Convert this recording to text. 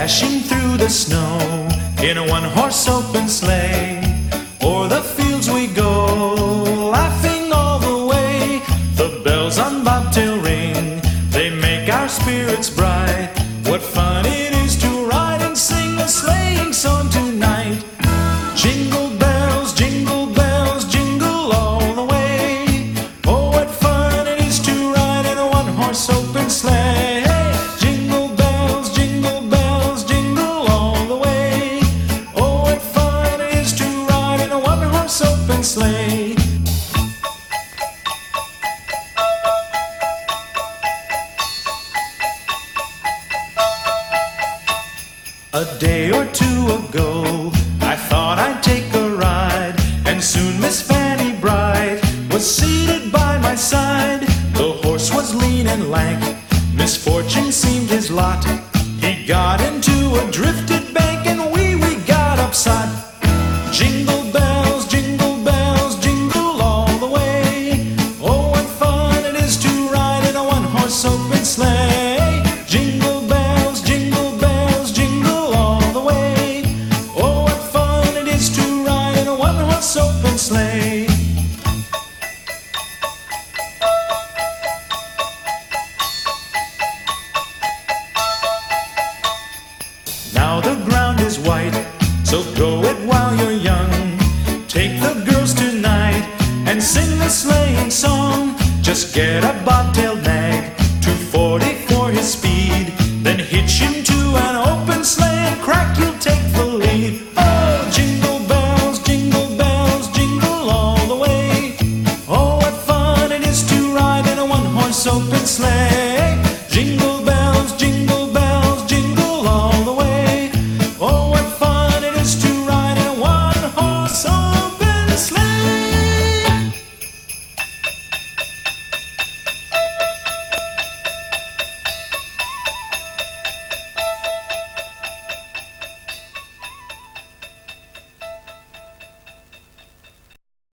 dashing through the snow in a one-horse open sleigh. O'er the fields we go, laughing all the way. The bells on bobtail ring, they make our spirits bright. What fun it is to ride and sing a sleighing song tonight. Jingle bells, jingle bells, jingle all the way. Oh, what fun it is to ride in a one-horse open sleigh. Jingle bells, jingle bells, jingle all the way. Oh, what fun it is to ride in a one-horse open sleigh. A day or two ago, I thought I'd take a ride, and soon Miss Fanny Bright was seated by my side. The horse was lean and lank, misfortune seemed his lot. He got into a drifted bank, and we got upset. Jingle bells, jingle all the way. Oh, what fun it is to ride in a one-horse open sleigh. Jingle bells, jingle all the way. Oh, what fun it is to ride in a one-horse open sleigh. Now the ground is white, so go it while you're young. Take the girls tonight and sing the sleighing song. Just get a bobtailed man